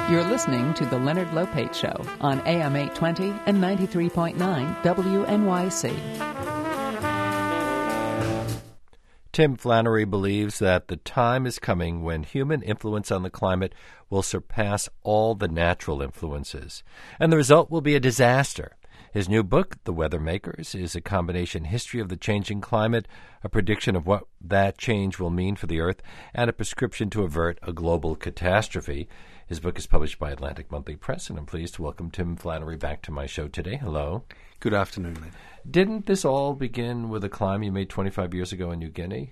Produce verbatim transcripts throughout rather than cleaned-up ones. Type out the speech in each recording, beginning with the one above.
You're listening to The Leonard Lopate Show on A M eight twenty and ninety-three point nine W N Y C. Tim Flannery believes that the time is coming when human influence on the climate will surpass all the natural influences, and the result will be a disaster. His new book, The Weather Makers, is a combination history of the changing climate, a prediction of what that change will mean for the Earth, and a prescription to avert a global catastrophe. His book is published by Atlantic Monthly Press, and I'm pleased to welcome Tim Flannery back to my show today. Hello. Good afternoon, Len. Didn't this all begin with a climb you made twenty-five years ago in New Guinea?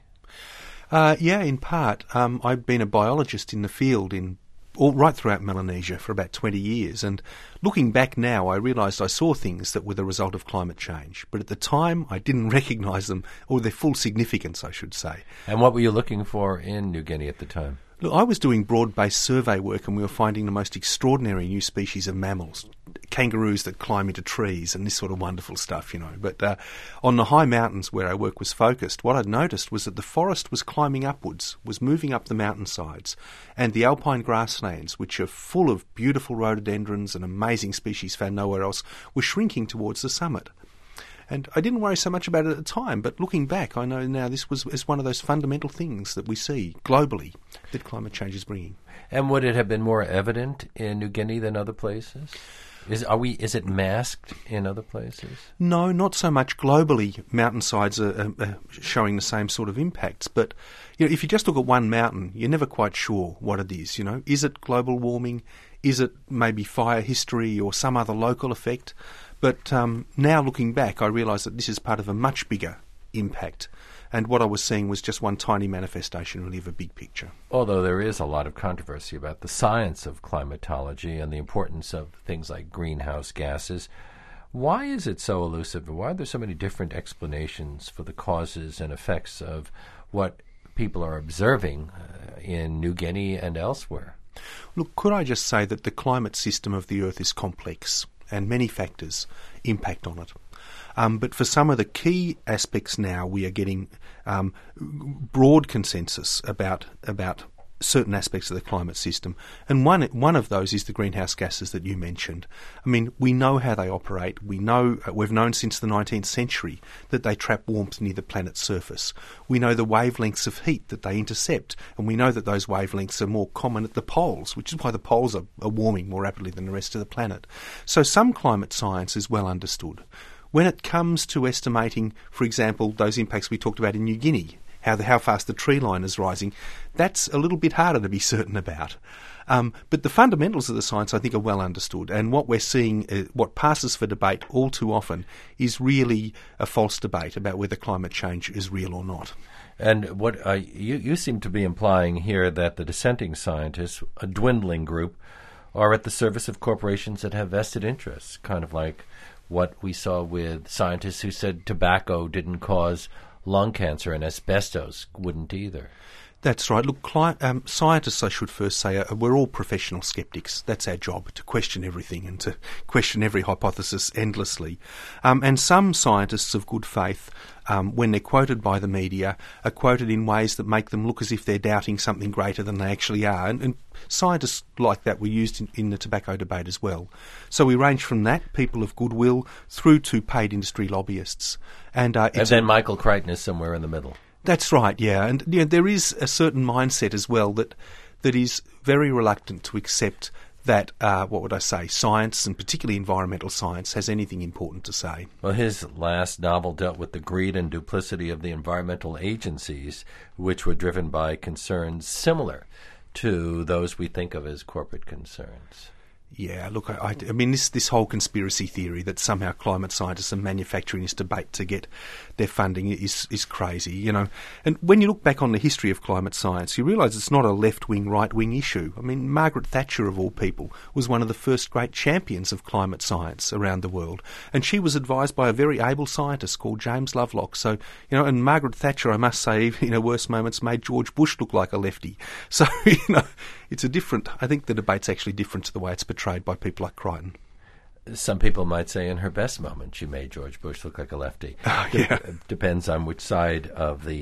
Uh, yeah, in part. Um, I've been a biologist in the field in all right throughout Melanesia for about twenty years, and looking back now, I realised I saw things that were the result of climate change. But at the time, I didn't recognise them, or their full significance, I should say. And what were you looking for in New Guinea at the time? Look, I was doing broad-based survey work, and we were finding the most extraordinary new species of mammals, kangaroos that climb into trees and this sort of wonderful stuff, you know. But uh, on the high mountains where our work was focused, what I'd noticed was that the forest was climbing upwards, was moving up the mountainsides, and the alpine grasslands, which are full of beautiful rhododendrons and amazing species found nowhere else, were shrinking towards the summit. And I didn't worry so much about it at the time, but looking back, I know now this was is one of those fundamental things that we see globally that climate change is bringing. And would it have been more evident in New Guinea than other places? Is are we? Is it masked in other places? No, not so much globally. Mountainsides are, are, are showing the same sort of impacts, but you know, if you just look at one mountain, you're never quite sure what it is. You know, is it global warming? Is it maybe fire history or some other local effect? But um, now looking back, I realise that this is part of a much bigger impact. And what I was seeing was just one tiny manifestation really of a big picture. Although there is a lot of controversy about the science of climatology and the importance of things like greenhouse gases, why is it so elusive? Why are there so many different explanations for the causes and effects of what people are observing uh, in New Guinea and elsewhere? Look, could I just say that the climate system of the Earth is complex and many factors impact on it. Um, but for some of the key aspects now, we are getting um, broad consensus about about certain aspects of the climate system. And one one of those is the greenhouse gases that you mentioned. I mean, we know how they operate. We know, uh, we've known since the nineteenth century that they trap warmth near the planet's surface. We know the wavelengths of heat that they intercept, and we know that those wavelengths are more common at the poles, which is why the poles are, are warming more rapidly than the rest of the planet. So some climate science is well understood. When it comes to estimating, for example, those impacts we talked about in New Guinea, how the, how fast the tree line is rising, that's a little bit harder to be certain about. Um, but the fundamentals of the science, I think, are well understood. And what we're seeing, uh, what passes for debate all too often, is really a false debate about whether climate change is real or not. And what uh, you, you seem to be implying here that the dissenting scientists, a dwindling group, are at the service of corporations that have vested interests, kind of like what we saw with scientists who said tobacco didn't cause lung cancer and asbestos wouldn't either. That's right. Look, cli- um, scientists, I should first say, are, we're all professional skeptics. That's our job, to question everything and to question every hypothesis endlessly. Um, and some scientists of good faith, um, when they're quoted by the media, are quoted in ways that make them look as if they're doubting something greater than they actually are. And, and scientists like that were used in, in the tobacco debate as well. So we range from that, people of goodwill, through to paid industry lobbyists. And, uh, and then Michael Crichton is somewhere in the middle. That's right, yeah. And you know, there is a certain mindset as well that that is very reluctant to accept that, uh, what would I say, science, and particularly environmental science, has anything important to say. Well, his last novel dealt with the greed and duplicity of the environmental agencies, which were driven by concerns similar to those we think of as corporate concerns. Yeah, look, I, I mean, this this whole conspiracy theory that somehow climate scientists are manufacturing this debate to get their funding is is crazy, you know. And when you look back on the history of climate science, you realise it's not a left-wing, right-wing issue. I mean, Margaret Thatcher, of all people, was one of the first great champions of climate science around the world. And she was advised by a very able scientist called James Lovelock. So, you know, and Margaret Thatcher, I must say, in her worst moments, made George Bush look like a lefty. So, you know, it's a different, I think the debate's actually different to the way it's portrayed by people like Crichton. Some people might say in her best moment she made George Bush look like a lefty. Oh, yeah. It depends on which side of the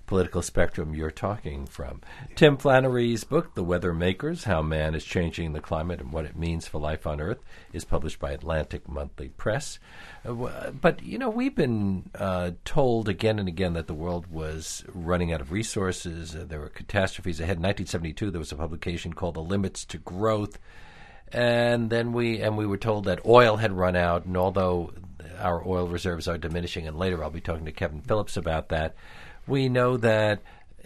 political spectrum you're talking from. Tim Flannery's book, The Weather Makers, How Man is Changing the Climate and What It Means for Life on Earth, is published by Atlantic Monthly Press. Uh, but, you know, we've been uh, told again and again that the world was running out of resources. Uh, there were catastrophes ahead. In nineteen seventy-two, there was a publication called The Limits to Growth. And then we and we were told that oil had run out, and although our oil reserves are diminishing, and later I'll be talking to Kevin Phillips about that, we know that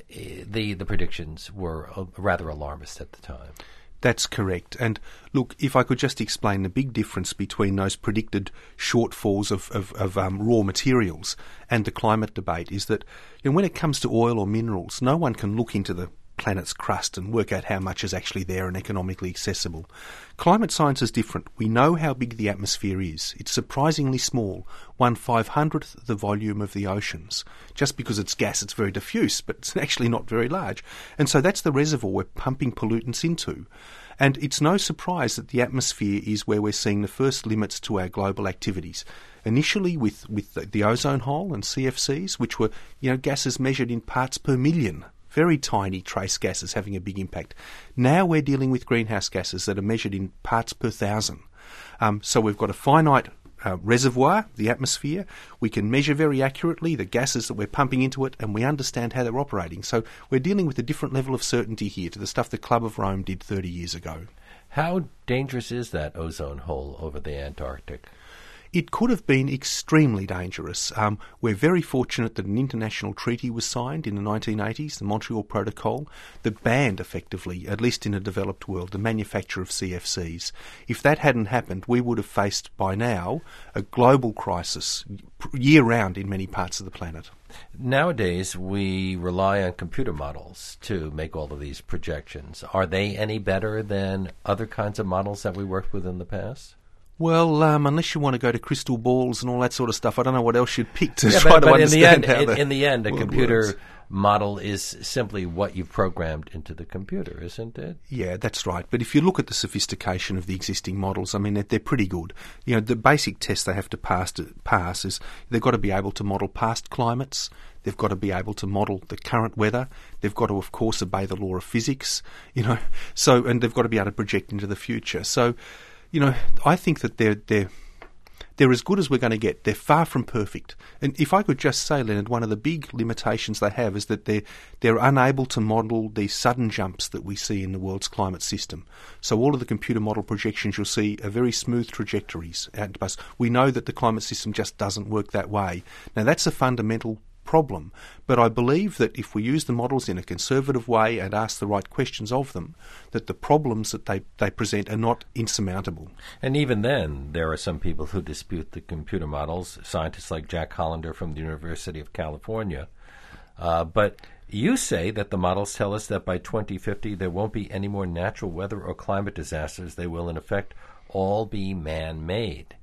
the the predictions were rather alarmist at the time. That's correct. And look, if I could just explain the big difference between those predicted shortfalls of, of, of um, raw materials and the climate debate is that, you know, when it comes to oil or minerals, no one can look into the planet's crust and work out how much is actually there and economically accessible. Climate science is different. We know how big the atmosphere is. It's surprisingly small, one five hundredth the volume of the oceans. Just because it's gas, it's very diffuse, but it's actually not very large. And so that's the reservoir we're pumping pollutants into. And it's no surprise that the atmosphere is where we're seeing the first limits to our global activities. Initially with, with the, the ozone hole and C F Cs, which were, you know, gases measured in parts per million. Very tiny trace gases having a big impact. Now we're dealing with greenhouse gases that are measured in parts per thousand. Um, so we've got a finite uh, reservoir, the atmosphere. We can measure very accurately the gases that we're pumping into it, and we understand how they're operating. So we're dealing with a different level of certainty here to the stuff the Club of Rome did thirty years ago. How dangerous is that ozone hole over the Antarctic? It could have been extremely dangerous. Um, we're very fortunate that an international treaty was signed in the nineteen eighties, the Montreal Protocol, that banned effectively, at least in a developed world, the manufacture of C F Cs. If that hadn't happened, we would have faced by now a global crisis year-round in many parts of the planet. Nowadays, we rely on computer models to make all of these projections. Are they any better than other kinds of models that we worked with in the past? Well, um, unless you want to go to crystal balls and all that sort of stuff, I don't know what else you'd pick to yeah, try but, to but understand in the end, how in, in the end, a computer works. model is simply what you've programmed into the computer, isn't it? Yeah, that's right. But if you look at the sophistication of the existing models, I mean, they're, they're pretty good. You know, the basic test they have to pass, to pass is they've got to be able to model past climates. They've got to be able to model the current weather. They've got to, of course, obey the law of physics. You know, so and they've got to be able to project into the future. So, you know, I think that they're they're they're as good as we're going to get. They're far from perfect. And if I could just say, Leonard, one of the big limitations they have is that they're, they're unable to model these sudden jumps that we see in the world's climate system. So all of the computer model projections you'll see are very smooth trajectories out to us. We know that the climate system just doesn't work that way. Now, that's a fundamental problem, but I believe that if we use the models in a conservative way and ask the right questions of them, that the problems that they, they present are not insurmountable. And even then, there are some people who dispute the computer models, scientists like Jack Hollander from the University of California. Uh, but you say that the models tell us that by twenty fifty there won't be any more natural weather or climate disasters. They will, in effect, all be man-made.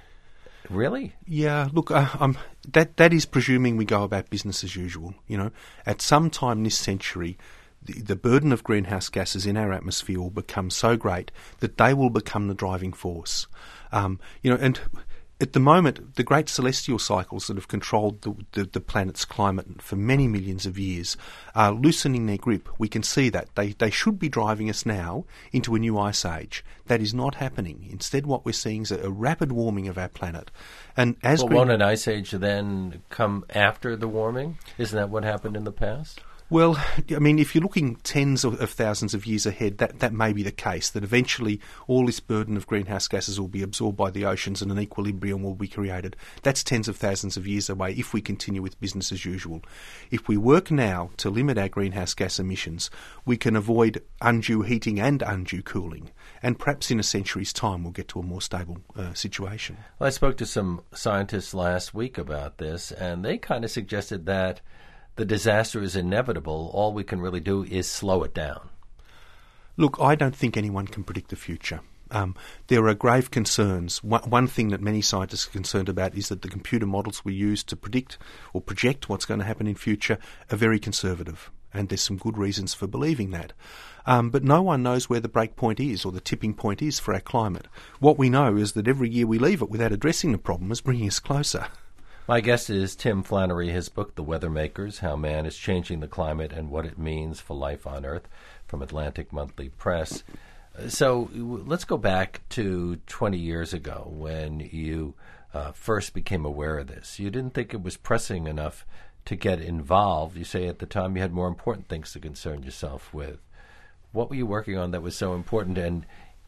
Really? Yeah, look, uh, um, that that is presuming we go about business as usual. You know, at some time this century, the, the burden of greenhouse gases in our atmosphere will become so great that they will become the driving force. Um, you know, and at the moment, the great celestial cycles that have controlled the, the, the planet's climate for many millions of years are loosening their grip. We can see that. They, they should be driving us now into a new ice age. That is not happening. Instead, what we're seeing is a, a rapid warming of our planet. And as well, green- won't an ice age then come after the warming? Isn't that what happened in the past? Well, I mean, if you're looking tens of, of thousands of years ahead, that, that may be the case, that eventually all this burden of greenhouse gases will be absorbed by the oceans and an equilibrium will be created. That's tens of thousands of years away if we continue with business as usual. If we work now to limit our greenhouse gas emissions, we can avoid undue heating and undue cooling. And perhaps in a century's time we'll get to a more stable uh, situation. Well, I spoke to some scientists last week about this, and they kind of suggested that the disaster is inevitable. All we can really do is slow it down. Look, I don't think anyone can predict the future. Um, there are grave concerns. One, one thing that many scientists are concerned about is that the computer models we use to predict or project what's going to happen in future are very conservative, and there's some good reasons for believing that. Um, but no one knows where the break point is or the tipping point is for our climate. What we know is that every year we leave it without addressing the problem is bringing us closer. My guest is Tim Flannery. His book, The Weather Makers, How Man is Changing the Climate and What It Means for Life on Earth, from Atlantic Monthly Press. So let's go back to twenty years ago when you uh, first became aware of this. You didn't think it was pressing enough to get involved. You say at the time you had more important things to concern yourself with. What were you working on that was so important? And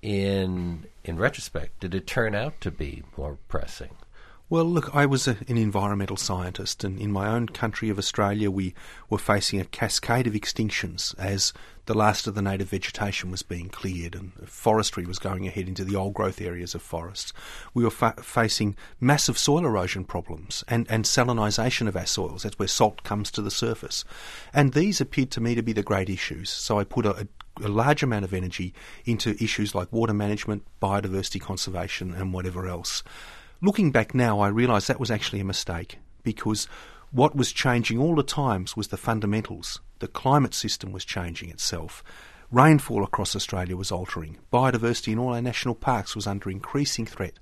in in retrospect, did it turn out to be more pressing? Well, look, I was a, an environmental scientist, and in my own country of Australia, we were facing a cascade of extinctions as the last of the native vegetation was being cleared and forestry was going ahead into the old growth areas of forests. We were fa- facing massive soil erosion problems and, and salinisation of our soils. That's where salt comes to the surface. And these appeared to me to be the great issues. So I put a, a, a large amount of energy into issues like water management, biodiversity conservation and whatever else. Looking back now, I realise that was actually a mistake, because what was changing all the times was the fundamentals. The climate system was changing itself. Rainfall across Australia was altering. Biodiversity in all our national parks was under increasing threat.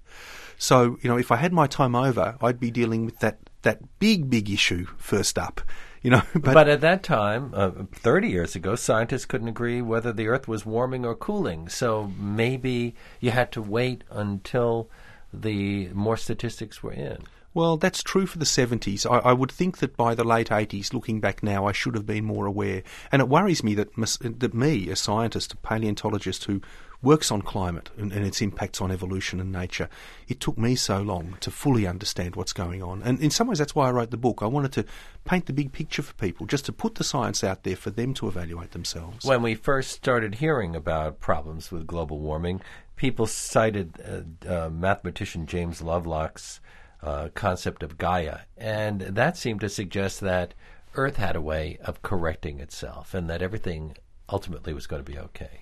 So, you know, if I had my time over, I'd be dealing with that, that big, big issue first up. You know, but, but at that time, uh, thirty years ago, scientists couldn't agree whether the Earth was warming or cooling. So maybe you had to wait until the more statistics were in. Well, that's true for the seventies. I, I would think that by the late eighties, looking back now, I should have been more aware. And it worries me that, mis- that me, a scientist, a paleontologist who works on climate and, and its impacts on evolution and nature, it took me so long to fully understand what's going on. And in some ways, that's why I wrote the book. I wanted to paint the big picture for people, just to put the science out there for them to evaluate themselves. When we first started hearing about problems with global warming, people cited uh, uh, mathematician James Lovelock's uh, concept of Gaia, and that seemed to suggest that Earth had a way of correcting itself and that everything ultimately was going to be okay.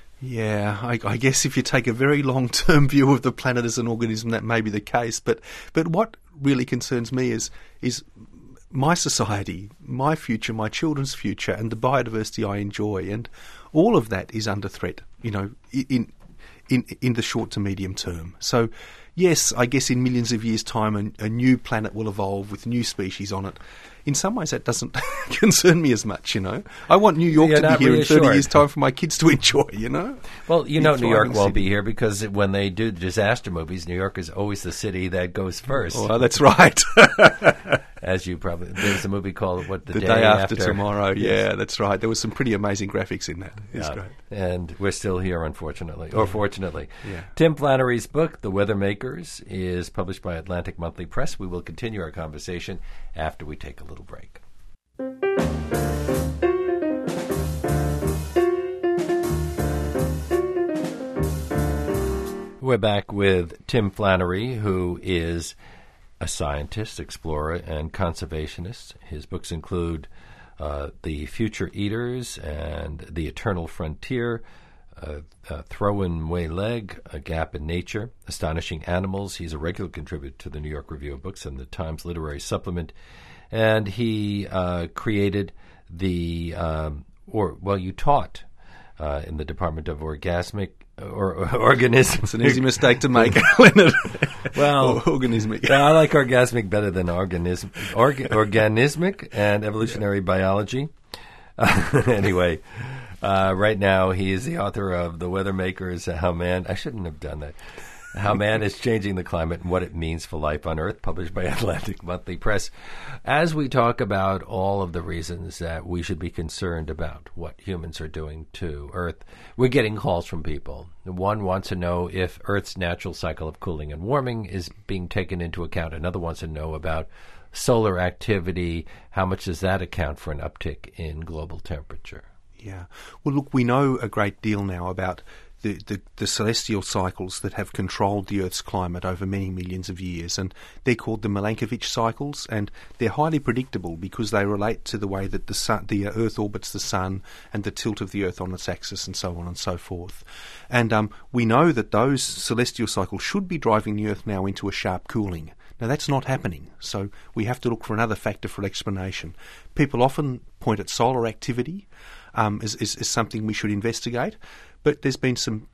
Yeah, I, I guess if you take a very long-term view of the planet as an organism, that may be the case. But but what really concerns me is is my society, my future, my children's future, and the biodiversity I enjoy, and all of that is under threat, you know, in in in the short to medium term. So, yes, I guess in millions of years' time, a, a new planet will evolve with new species on it. In some ways, that doesn't concern me as much, you know. I want New York You're to be here reassured. in thirty years' time for my kids to enjoy, you know. Well, you know, It's New York thriving won't city. be here because when they do the disaster movies, New York is always the city that goes first. Oh, that's right. As you probably, there's a movie called what the, The day, day after, after tomorrow. Yes. Yeah, that's right. There was some pretty amazing graphics in that. It's Yeah. great. And we're still here, unfortunately, or fortunately. Yeah. Tim Flannery's book, The Weather Makers, is published by Atlantic Monthly Press. We will continue our conversation after we take a little break. We're back with Tim Flannery, who is a scientist, explorer, and conservationist. His books include uh, The Future Eaters and The Eternal Frontier, uh, uh, Throw-in Way Leg, A Gap in Nature, Astonishing Animals. He's a regular contributor to the New York Review of Books and the Times Literary Supplement. And he uh, created the, um, or well, you taught uh, in the Department of Orgasmic or, or Organisms. It's an easy mistake to make, Leonard. Well, Or organismic. Yeah, I like orgasmic better than organism, org, organismic and evolutionary biology. Uh, anyway, uh, right now he is the author of The Weather Makers, How Man... I shouldn't have done that. How Man is Changing the Climate and What It Means for Life on Earth, published by Atlantic Monthly Press. As we talk about all of the reasons that we should be concerned about what humans are doing to Earth, we're getting calls from people. One wants to know if Earth's natural cycle of cooling and warming is being taken into account. Another wants to know about solar activity. How much does that account for an uptick in global temperature? Yeah. Well, look, we know a great deal now about The, the, the celestial cycles that have controlled the Earth's climate over many millions of years, and they're called the Milankovitch cycles, and they're highly predictable because they relate to the way that the sun, the Earth orbits the Sun and the tilt of the Earth on its axis and so on and so forth. And um, we know that those celestial cycles should be driving the Earth now into a sharp cooling. Now, that's not happening, so we have to look for another factor for explanation. People often point at solar activity um, as, as, as something we should investigate, but there's been some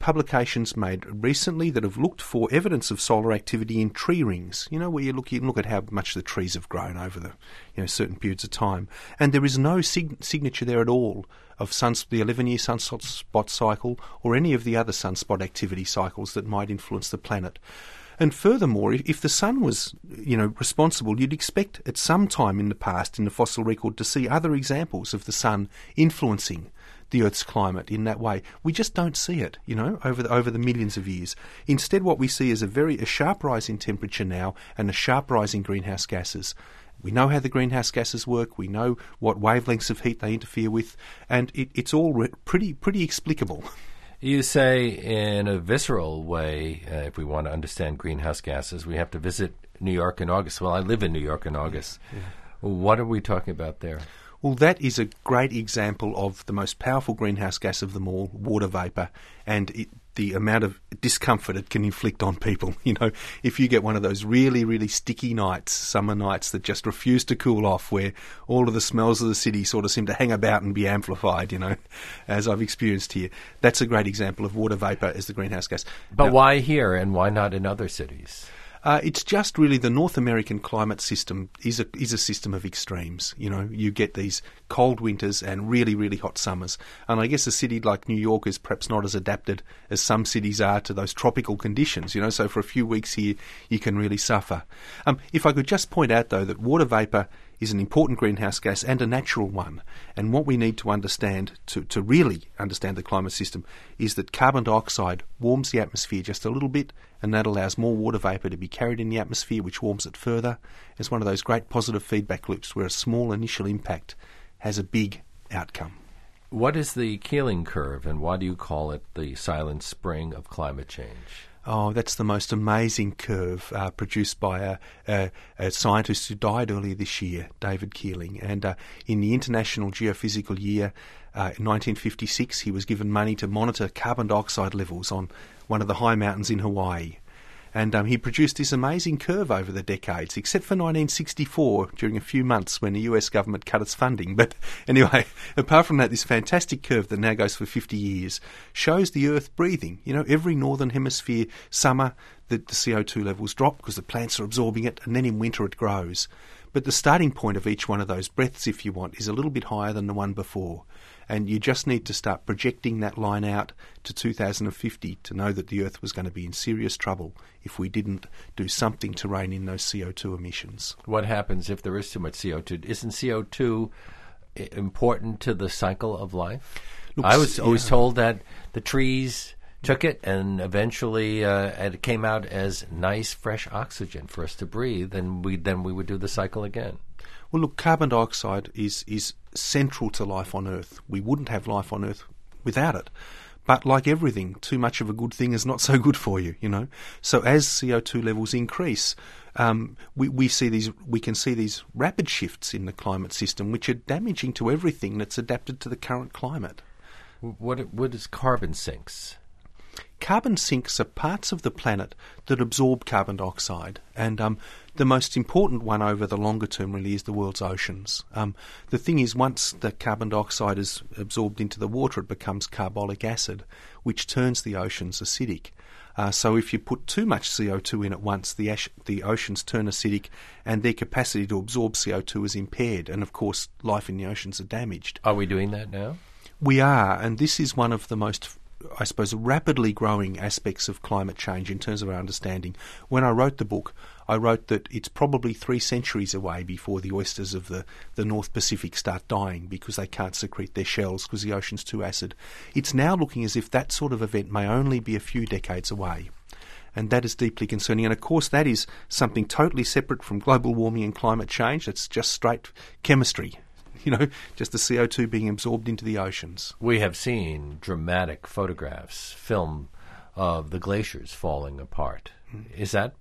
publications made recently that have looked for evidence of solar activity in tree rings, you know, where you look, you look at how much the trees have grown over the, you know, certain periods of time. And there is no sig- signature there at all of suns- the eleven-year sunspot cycle or any of the other sunspot activity cycles that might influence the planet. And furthermore, if the sun was, you know, responsible, you'd expect at some time in the past in the fossil record to see other examples of the sun influencing the Earth's climate in that way. We just don't see it, you know, over the, over the millions of years. Instead, what we see is a very a sharp rise in temperature now and a sharp rise in greenhouse gases. We know how the greenhouse gases work. We know what wavelengths of heat they interfere with, and it, it's all re- pretty pretty explicable. You say in a visceral way, uh, if we want to understand greenhouse gases, we have to visit New York in August. Well, I live in New York in August. Yeah. What are we talking about there? Well, that is a great example of the most powerful greenhouse gas of them all, water vapour, and it, the amount of discomfort it can inflict on people. You know, if you get one of those really, really sticky nights, summer nights that just refuse to cool off, where all of the smells of the city sort of seem to hang about and be amplified, you know, as I've experienced here, that's a great example of water vapour as the greenhouse gas. But now, why here and why not in other cities? Uh, it's just really the North American climate system is a is a system of extremes. You know, you get these cold winters and really, really hot summers. And I guess a city like New York is perhaps not as adapted as some cities are to those tropical conditions, you know, so for a few weeks here you can really suffer. Um, if I could just point out, though, that water vapour is an important greenhouse gas and a natural one. And what we need to understand, to, to really understand the climate system, is that carbon dioxide warms the atmosphere just a little bit, and that allows more water vapour to be carried in the atmosphere, which warms it further. It's one of those great positive feedback loops where a small initial impact has a big outcome. What is the Keeling curve, and why do you call it the silent spring of climate change? Oh, that's the most amazing curve uh, produced by a, a, a scientist who died earlier this year, David Keeling. And uh, in the International Geophysical Year, uh, in nineteen fifty-six, he was given money to monitor carbon dioxide levels on one of the high mountains in Hawaii. And um, he produced this amazing curve over the decades, except for nineteen sixty-four, during a few months when the U S government cut its funding. But anyway, apart from that, this fantastic curve that now goes for fifty years shows the Earth breathing. You know, every northern hemisphere summer, the, the C O two levels drop because the plants are absorbing it, and then in winter it grows. But the starting point of each one of those breaths, if you want, is a little bit higher than the one before. And you just need to start projecting that line out to two thousand fifty to know that the Earth was going to be in serious trouble if we didn't do something to rein in those C O two emissions. What happens if there is too much C O two? Isn't C O two important to the cycle of life? Look, I was always yeah. told that the trees took it and eventually uh, it came out as nice, fresh oxygen for us to breathe, and we then we would do the cycle again. Well, look, carbon dioxide is, is central to life on Earth. We wouldn't have life on Earth without it. But like everything, too much of a good thing is not so good for you, you know. So as C O two levels increase, um, we, we see these we can see these rapid shifts in the climate system, which are damaging to everything that's adapted to the current climate. What what is carbon sinks? Carbon sinks are parts of the planet that absorb carbon dioxide, and um, the most important one over the longer term really is the world's oceans. Um, the thing is, once the carbon dioxide is absorbed into the water, it becomes carbolic acid, which turns the oceans acidic. Uh, so if you put too much C O two in at once, the, ash- the oceans turn acidic and their capacity to absorb C O two is impaired, and of course life in the oceans are damaged. Are we doing that now? We are, and this is one of the most, I suppose, rapidly growing aspects of climate change in terms of our understanding. When I wrote the book, I wrote that it's probably three centuries away before the oysters of the, the North Pacific start dying because they can't secrete their shells because the ocean's too acid. It's now looking as if that sort of event may only be a few decades away. And that is deeply concerning. And of course that is something totally separate from global warming and climate change. It's just straight chemistry. You know, just the C O two being absorbed into the oceans. We have seen dramatic photographs, film of the glaciers falling apart. Mm. Is that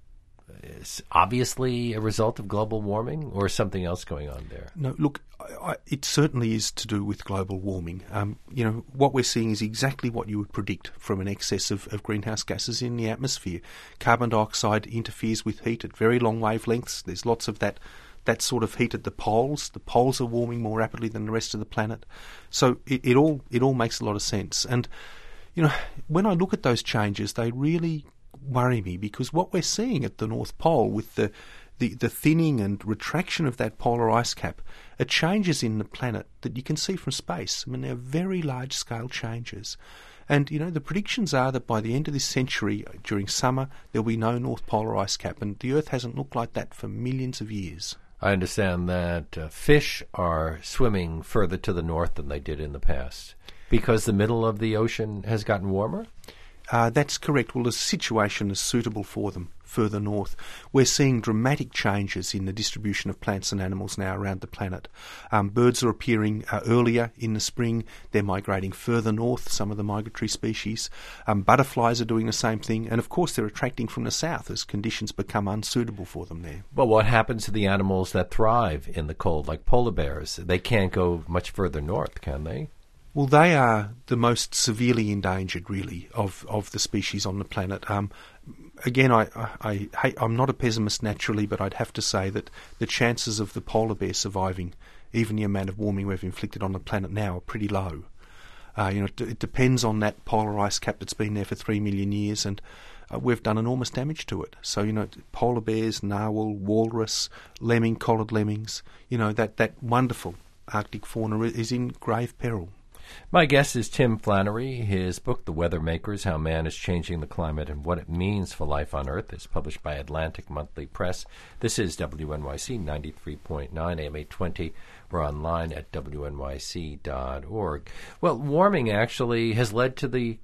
is obviously a result of global warming or something else going on there? No, look, I, I, it certainly is to do with global warming. Um, you know, what we're seeing is exactly what you would predict from an excess of, of greenhouse gases in the atmosphere. Carbon dioxide interferes with heat at very long wavelengths. There's lots of that that sort of heat at the poles. The poles are warming more rapidly than the rest of the planet. So it, it all it all makes a lot of sense. And, you know, when I look at those changes, they really worry me, because what we're seeing at the North Pole with the, the, the thinning and retraction of that polar ice cap are changes in the planet that you can see from space. I mean, they're very large-scale changes. And, you know, the predictions are that by the end of this century, during summer, there'll be no North Polar ice cap, and the Earth hasn't looked like that for millions of years. I understand that uh, fish are swimming further to the north than they did in the past because the middle of the ocean has gotten warmer? Uh, that's correct. Well, the situation is suitable for them further north. We're seeing dramatic changes in the distribution of plants and animals now around the planet. Um, birds are appearing uh, earlier in the spring. They're migrating further north, some of the migratory species. Um, butterflies are doing the same thing. And, of course, they're attracting from the south as conditions become unsuitable for them there. Well, what happens to the animals that thrive in the cold, like polar bears? They can't go much further north, can they? Well, they are the most severely endangered, really, of, of the species on the planet. Um, again, I, I, I, I'm not a pessimist naturally, but I'd have to say that the chances of the polar bear surviving, even the amount of warming we've inflicted on the planet now, are pretty low. Uh, you know, it, it depends on that polar ice cap that's been there for three million years, and uh, we've done enormous damage to it. So, you know, polar bears, narwhal, walrus, lemming, collared lemmings, you know, that, that wonderful Arctic fauna is in grave peril. My guest is Tim Flannery. His book, The Weather Makers, How Man is Changing the Climate and What It Means for Life on Earth, is published by Atlantic Monthly Press. This is W N Y C ninety-three point nine A M eight twenty. We're online at W N Y C dot org. Well, warming actually has led to the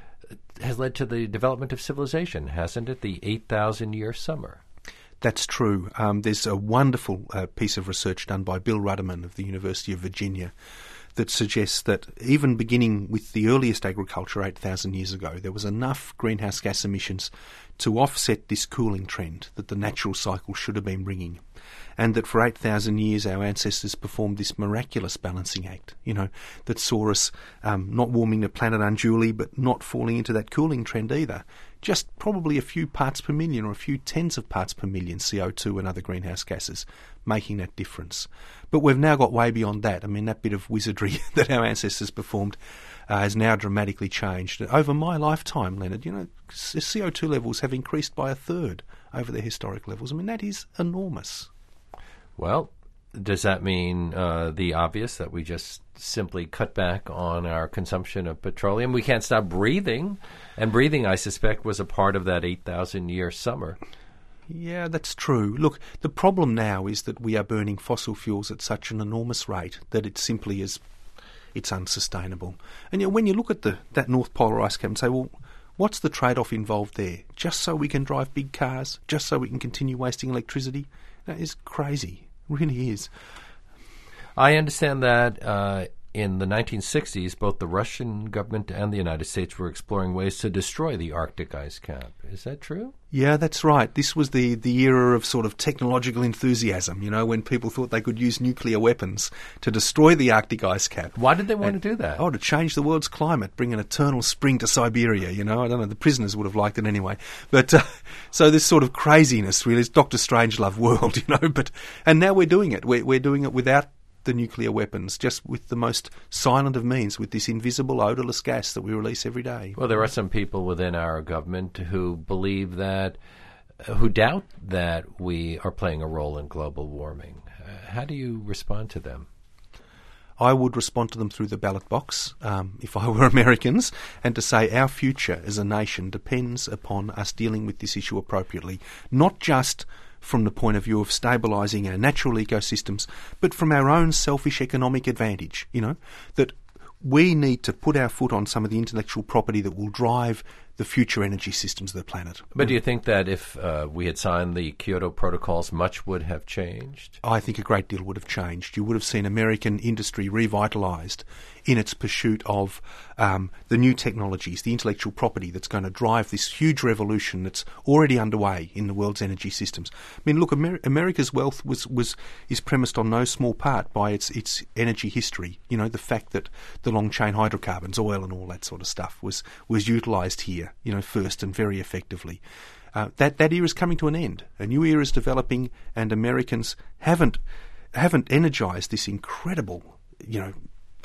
has led to the development of civilization, hasn't it? The eight thousand year summer. That's true. Um, there's a wonderful uh, piece of research done by Bill Ruderman of the University of Virginia that suggests that even beginning with the earliest agriculture eight thousand years ago, there was enough greenhouse gas emissions to offset this cooling trend that the natural cycle should have been bringing. And that for eight thousand years our ancestors performed this miraculous balancing act, you know, that saw us um, not warming the planet unduly but not falling into that cooling trend either. Just probably a few parts per million or a few tens of parts per million C O two and other greenhouse gases making that difference. But we've now got way beyond that. I mean, that bit of wizardry that our ancestors performed uh, has now dramatically changed. Over my lifetime, Leonard, you know, C O two levels have increased by a third over their historic levels. I mean, that is enormous. Well, does that mean uh, the obvious, that we just simply cut back on our consumption of petroleum? We can't stop breathing, and breathing, I suspect, was a part of that eight thousand year summer. Yeah, that's true. Look, the problem now is that we are burning fossil fuels at such an enormous rate that it simply is, it's unsustainable. And you know, when you look at the that North Polar ice cap and say, well, what's the trade-off involved there? Just so we can drive big cars? Just so we can continue wasting electricity? That is crazy. It really is. I understand that uh, in the nineteen sixties, both the Russian government and the United States were exploring ways to destroy the Arctic ice cap. Is that true? Yeah, that's right. This was the, the era of sort of technological enthusiasm, you know, when people thought they could use nuclear weapons to destroy the Arctic ice cap. Why did they want and, to do that? Oh, to change the world's climate, bring an eternal spring to Siberia, you know. I don't know, the prisoners would have liked it anyway. But uh, so this sort of craziness, really, is Doctor Strangelove world, you know. But and now we're doing it. We're, we're doing it without the nuclear weapons, just with the most silent of means, with this invisible, odourless gas that we release every day. Well, there are some people within our government who believe that, uh, who doubt that we are playing a role in global warming. Uh, how do you respond to them? I would respond to them through the ballot box, um, if I were Americans, and to say our future as a nation depends upon us dealing with this issue appropriately, not just from the point of view of stabilising our natural ecosystems, but from our own selfish economic advantage, you know, that we need to put our foot on some of the intellectual property that will drive the future energy systems of the planet. But do you think that if uh, we had signed the Kyoto Protocols, much would have changed? I think a great deal would have changed. You would have seen American industry revitalised in its pursuit of um, the new technologies, the intellectual property that's going to drive this huge revolution that's already underway in the world's energy systems. I mean, look, Amer- America's wealth was, was is premised on no small part by its its energy history. You know, the fact that the long-chain hydrocarbons, oil and all that sort of stuff was, was utilised here, you know, first and very effectively. Uh, that that era is coming to an end. A new era is developing, and Americans haven't haven't energised this incredible, you know,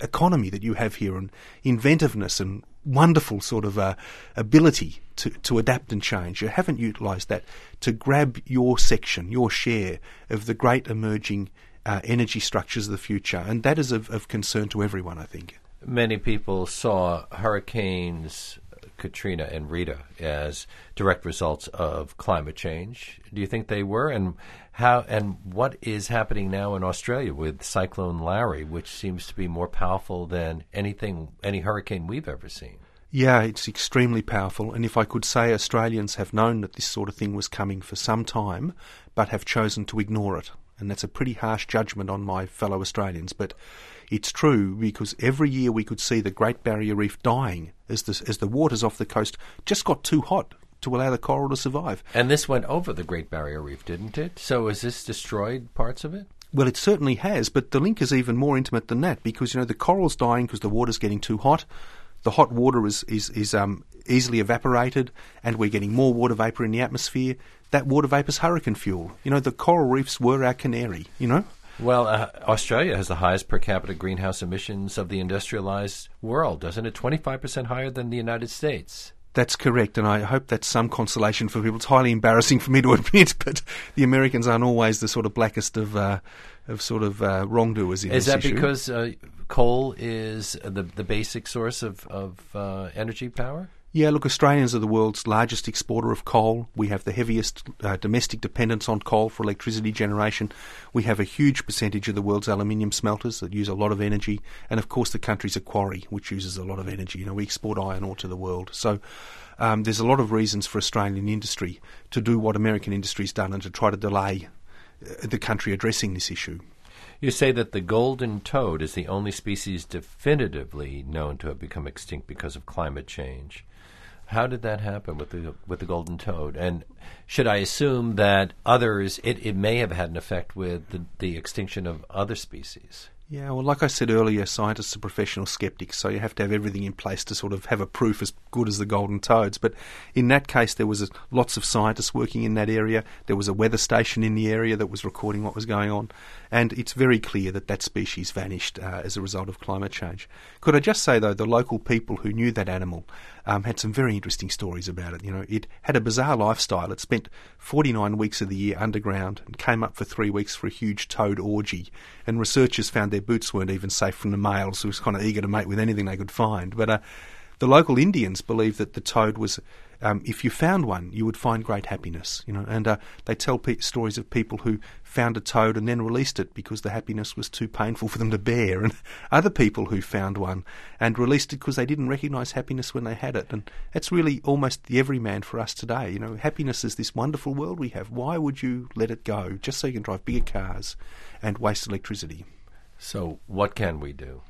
economy that you have here, and inventiveness and wonderful sort of uh, ability to, to adapt and change. You haven't utilised that to grab your section, your share of the great emerging uh, energy structures of the future, and that is of, of concern to everyone, I think. Many people saw hurricanes Katrina and Rita as direct results of climate change. Do you think they were? And how? And what is happening now in Australia with Cyclone Larry, which seems to be more powerful than anything, any hurricane we've ever seen? Yeah, it's extremely powerful. And if I could say, Australians have known that this sort of thing was coming for some time, but have chosen to ignore it. And that's a pretty harsh judgment on my fellow Australians. But it's true, because every year we could see the Great Barrier Reef dying as the, as the waters off the coast just got too hot to allow the coral to survive. And this went over the Great Barrier Reef, didn't it? So has this destroyed parts of it? Well, it certainly has, but the link is even more intimate than that, because, you know, the coral's dying because the water's getting too hot. The hot water is, is, is um, easily evaporated, and we're getting more water vapour in the atmosphere. That water vapour's hurricane fuel. You know, the coral reefs were our canary, you know? Well, uh, Australia has the highest per capita greenhouse emissions of the industrialized world, doesn't it? twenty-five percent higher than the United States. That's correct, and I hope that's some consolation for people. It's highly embarrassing for me to admit, but the Americans aren't always the sort of blackest of uh, of sort of uh, wrongdoers in is this that issue. Because uh, coal is the the basic source of, of uh, energy power? Yeah, look, Australians are the world's largest exporter of coal. We have the heaviest uh, domestic dependence on coal for electricity generation. We have a huge percentage of the world's aluminium smelters that use a lot of energy. And, of course, the country's a quarry, which uses a lot of energy. You know, we export iron ore to the world. So um, there's a lot of reasons for Australian industry to do what American industry's done and to try to delay uh, the country addressing this issue. You say that the golden toad is the only species definitively known to have become extinct because of climate change. How did that happen with the with the golden toad? And should I assume that others, it, it may have had an effect with the, the extinction of other species? Yeah, well, like I said earlier, scientists are professional skeptics, so you have to have everything in place to sort of have a proof as good as the golden toads. But in that case, there was a, lots of scientists working in that area. There was a weather station in the area that was recording what was going on. And it's very clear that that species vanished uh, as a result of climate change. Could I just say, though, the local people who knew that animal um, had some very interesting stories about it. You know, it had a bizarre lifestyle. It spent forty-nine weeks of the year underground and came up for three weeks for a huge toad orgy. And researchers found their boots weren't even safe from the males, who was kind of eager to mate with anything they could find. But uh, the local Indians believed that the toad was, um, if you found one, you would find great happiness. You know, and uh, they tell pe- stories of people who found a toad and then released it because the happiness was too painful for them to bear, and other people who found one and released it because they didn't recognise happiness when they had it. And that's really almost the everyman for us today. You know, happiness is this wonderful world we have. Why would you let it go just so you can drive bigger cars and waste electricity? So what can we do?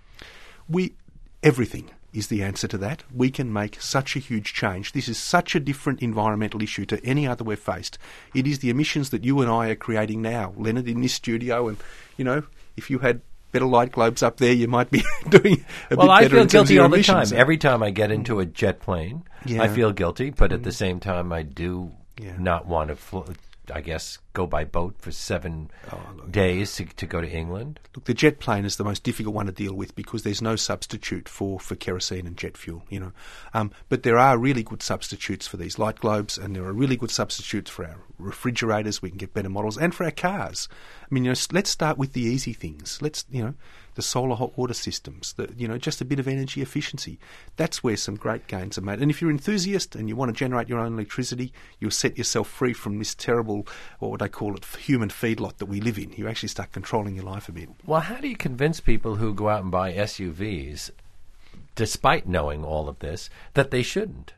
We everything is the answer to that. We can make such a huge change. This is such a different environmental issue to any other we've faced. It is the emissions that you and I are creating now, Leonard, in this studio. And, you know, if you had better light globes up there, you might be doing a well, bit I better feel in terms guilty of your all the emissions. time. Every time I get into a jet plane, Yeah. I feel guilty, but at the same time, I do Yeah. not want to, fl- I guess, go by boat for seven Oh, look. days to, to go to England. Look, the jet plane is the most difficult one to deal with because there's no substitute for, for kerosene and jet fuel, you know. Um, but there are really good substitutes for these light globes, and there are really good substitutes for our refrigerators. We can get better models, and for our cars. I mean, you know, let's start with the easy things. Let's, you know, the solar hot water systems, the, you know, just a bit of energy efficiency. That's where some great gains are made. And if you're an enthusiast and you want to generate your own electricity, you'll set yourself free from this terrible, or what they call it, human feedlot that we live in. You actually start controlling your life a bit. Well, how do you convince people who go out and buy S U Vs, despite knowing all of this, that they shouldn't?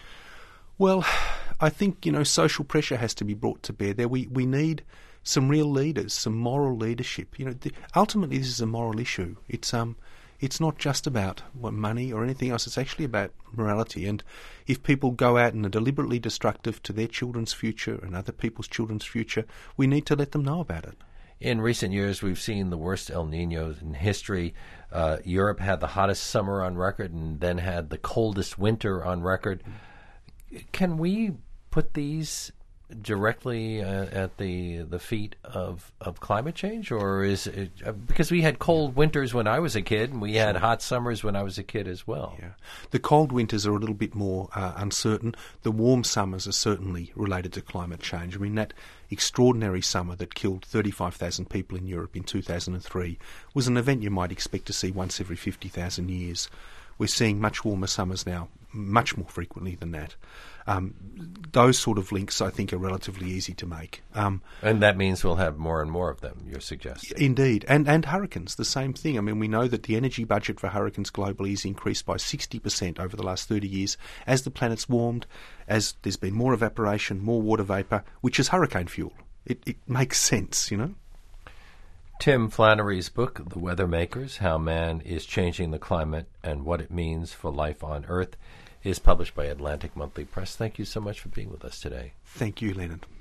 Well, I think, you know, social pressure has to be brought to bear there. We we need some real leaders, some moral leadership. You know, the, ultimately this is a moral issue. It's um, it's not just about what, money or anything else. It's actually about morality. And if people go out and are deliberately destructive to their children's future and other people's children's future, we need to let them know about it. In recent years, we've seen the worst El Niños in history. Uh, Europe had the hottest summer on record and then had the coldest winter on record. Can we put these directly uh, at the the feet of, of climate change, or is it uh, because we had cold winters when I was a kid, and we had hot summers when I was a kid as well? Yeah, the cold winters are a little bit more uh, uncertain. The warm summers are certainly related to climate change. I mean, that extraordinary summer that killed thirty-five thousand people in Europe in two thousand three was an event you might expect to see once every fifty thousand years. We're seeing much warmer summers now, much more frequently than that. Um, those sort of links, I think, are relatively easy to make. Um, and that means we'll have more and more of them, you're suggesting? Indeed. And, and hurricanes, the same thing. I mean, we know that the energy budget for hurricanes globally has increased by sixty percent over the last thirty years as the planet's warmed, as there's been more evaporation, more water vapour, which is hurricane fuel. It, it makes sense, you know. Tim Flannery's book, The Weather Makers, How Man is Changing the Climate and What It Means for Life on Earth, is published by Atlantic Monthly Press. Thank you so much for being with us today. Thank you, Leonard.